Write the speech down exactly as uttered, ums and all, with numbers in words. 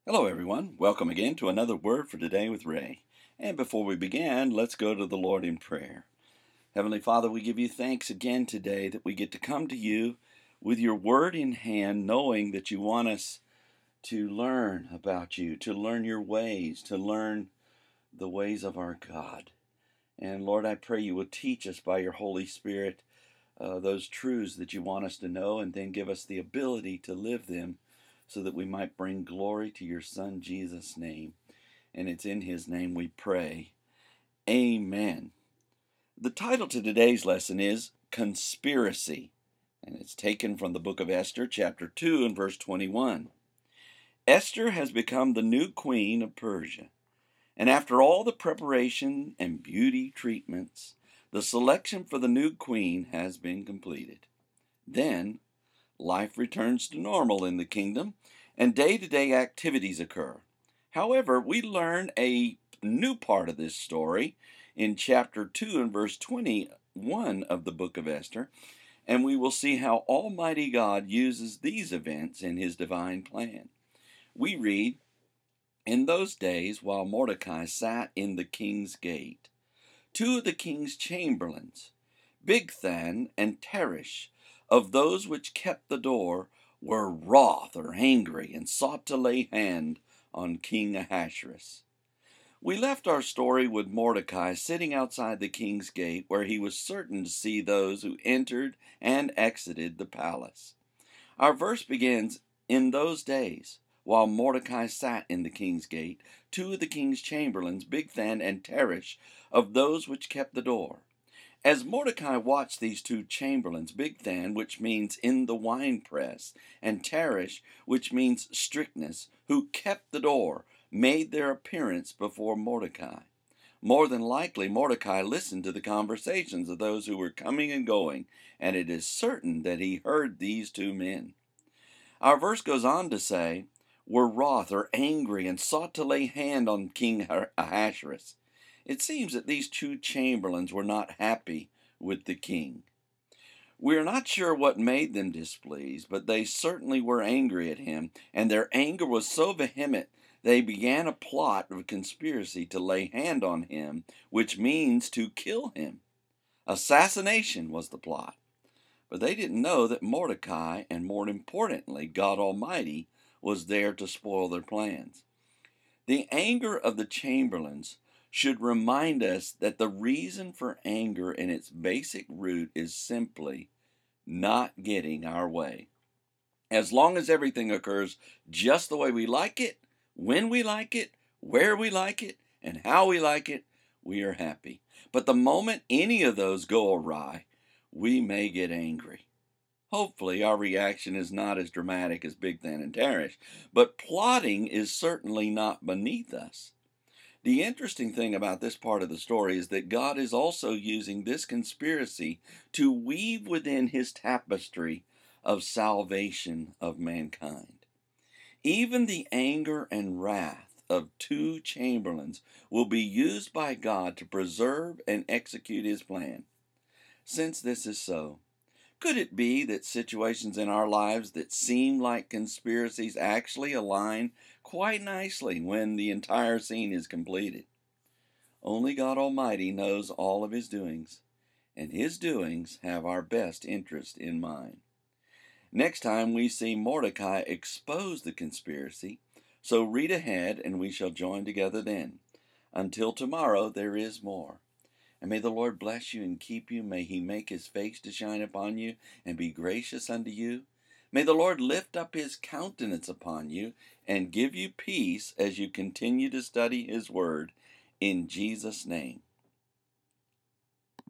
Hello, everyone. Welcome again to another Word for Today with Ray. And before we begin, let's go to the Lord in prayer. Heavenly Father, we give you thanks again today that we get to come to you with your Word in hand, knowing that you want us to learn about you, to learn your ways, to learn the ways of our God. And Lord, I pray you will teach us by your Holy Spirit uh, those truths that you want us to know, and then give us the ability to live them so that we might bring glory to your Son, Jesus' name. And it's in his name we pray. Amen. The title to today's lesson is Conspiracy, and it's taken from the book of Esther, chapter two, and verse twenty-one. Esther has become the new queen of Persia, and after all the preparation and beauty treatments, the selection for the new queen has been completed. Then, life returns to normal in the kingdom, and day-to-day activities occur. However, we learn a new part of this story in chapter two and verse twenty-one of the book of Esther, and we will see how Almighty God uses these events in his divine plan. We read, "In those days, while Mordecai sat in the king's gate, two of the king's chamberlains, Bigthan and Teresh, of those which kept the door, were wroth or angry, and sought to lay hand on King Ahasuerus." We left our story with Mordecai sitting outside the king's gate, where he was certain to see those who entered and exited the palace. Our verse begins, "In those days, while Mordecai sat in the king's gate, two of the king's chamberlains, Bigthan and Teresh, of those which kept the door." As Mordecai watched these two chamberlains, Bigthan, which means in the winepress, and Teresh, which means strictness, who kept the door, made their appearance before Mordecai. More than likely, Mordecai listened to the conversations of those who were coming and going, and it is certain that he heard these two men. Our verse goes on to say, "were wroth or angry, and sought to lay hand on King Ahasuerus." It seems that these two chamberlains were not happy with the king. We are not sure what made them displeased, but they certainly were angry at him, and their anger was so vehement they began a plot of conspiracy to lay hand on him, which means to kill him. Assassination was the plot. But they didn't know that Mordecai, and more importantly, God Almighty, was there to spoil their plans. The anger of the chamberlains should remind us that the reason for anger in its basic root is simply not getting our way. As long as everything occurs just the way we like it, when we like it, where we like it, and how we like it, we are happy. But the moment any of those go awry, we may get angry. Hopefully, our reaction is not as dramatic as Bigthan and Teresh, but plotting is certainly not beneath us. The interesting thing about this part of the story is that God is also using this conspiracy to weave within his tapestry of salvation of mankind. Even the anger and wrath of two chamberlains will be used by God to preserve and execute his plan. Since this is so, could it be that situations in our lives that seem like conspiracies actually align quite nicely when the entire scene is completed? Only God Almighty knows all of his doings, and his doings have our best interest in mind. Next time we see Mordecai expose the conspiracy, so read ahead and we shall join together then. Until tomorrow, there is more. And may the Lord bless you and keep you. May he make his face to shine upon you and be gracious unto you. May the Lord lift up his countenance upon you and give you peace as you continue to study his word. In Jesus' name.